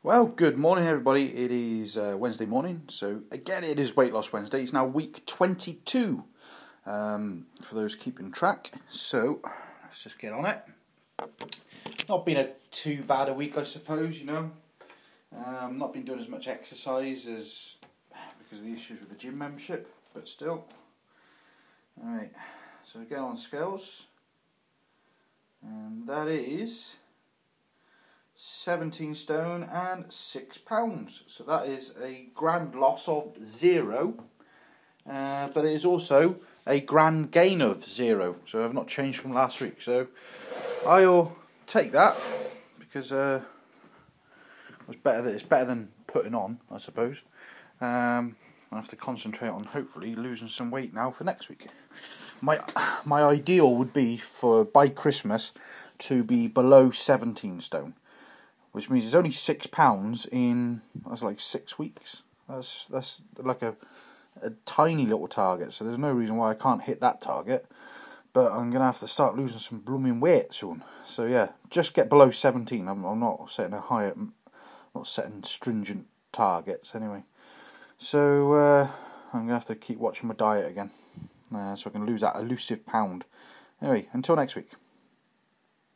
Well, good morning, everybody. It is Wednesday morning, so again, it is Weight Loss Wednesday. It's now week 22 for those keeping track. So let's just get on it. Not been too bad a week, I suppose. Not been doing as much exercise as because of the issues with the gym membership, but still. All right. So get on scales, and that is 17 stone and 6 pounds. So that is a grand loss of 0, but it is also a grand gain of 0. So I've not changed from last week. So I'll take that because it's better than putting on, I suppose. I have to concentrate on hopefully losing some weight now for next week. My ideal would be for by Christmas to be below 17 stone. Which means it's only £6 that's like 6 weeks. That's like a tiny little target. So there's no reason why I can't hit that target. But I'm gonna have to start losing some blooming weight soon. So yeah, just get below 17. I'm not setting not setting stringent targets anyway. So I'm gonna have to keep watching my diet again, so I can lose that elusive pound. Anyway, until next week.